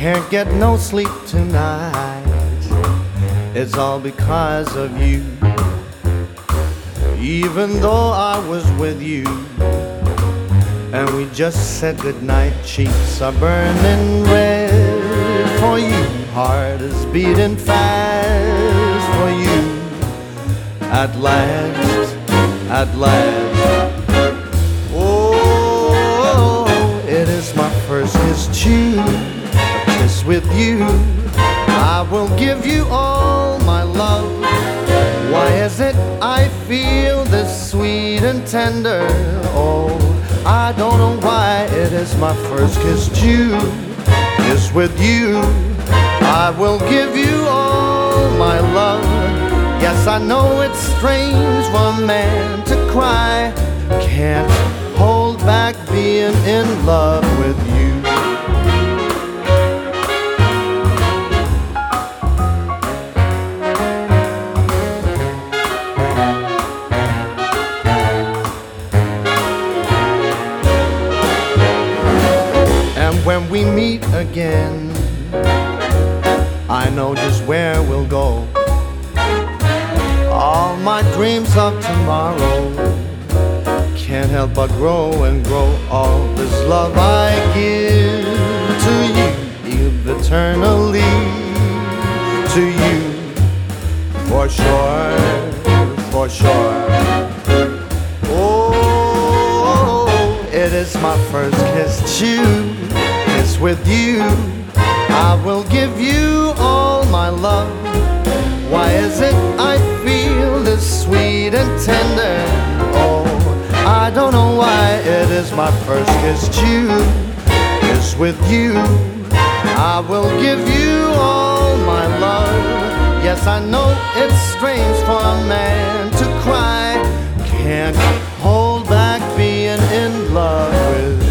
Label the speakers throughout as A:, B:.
A: Can't get no sleep tonight. It's all because of you. Even though I was with you and we just said goodnight, cheeks are burning red for you, heart is beating fast for you. At last, at last. Oh, it is my first kiss too. A kiss with you, I will give you all my love. Why is it I feel this sweet and tender? Oh, I don't know why. It is my first kiss too. Kiss with you, I will give you all my love. Yes, I know it's strange for a man to cry. Can't hold back being in love with you. When we meet again, I know just where we'll go. All my dreams of tomorrow can't help but grow and grow. All this love I give to you, give eternally to you. For sure, for sure. Oh, it is my first kiss too. With you, I will give you all my love. Why is it I feel this sweet and tender? Oh, I don't know why. It is my first kiss too. Kiss with you, I will give you all my love. Yes, I know it's strange for a man to cry. Can't hold back being in love with you.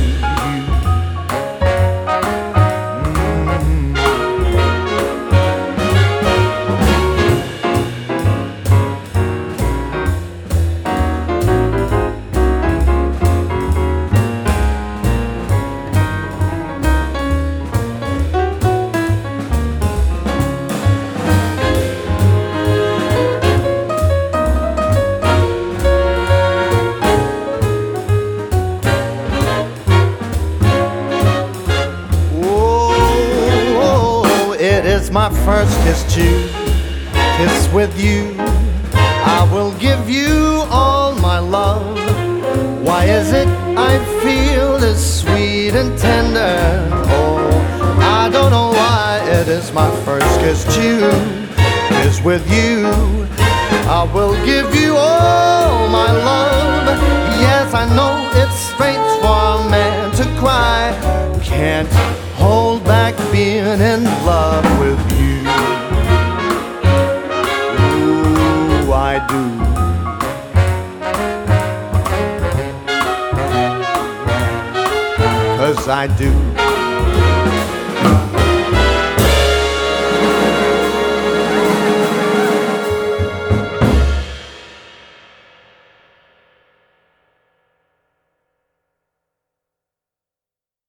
A: It's my first kiss too. Kiss with you, I will give you all my love. Why is it I feel this sweet and tender? Oh, I don't know why. It is my first kiss too. Kiss with you, I will give you all my love. Yes, I know it's strange for a man to cry. Can't hold back being in love with you. Ooh, I do. 'Cause I do.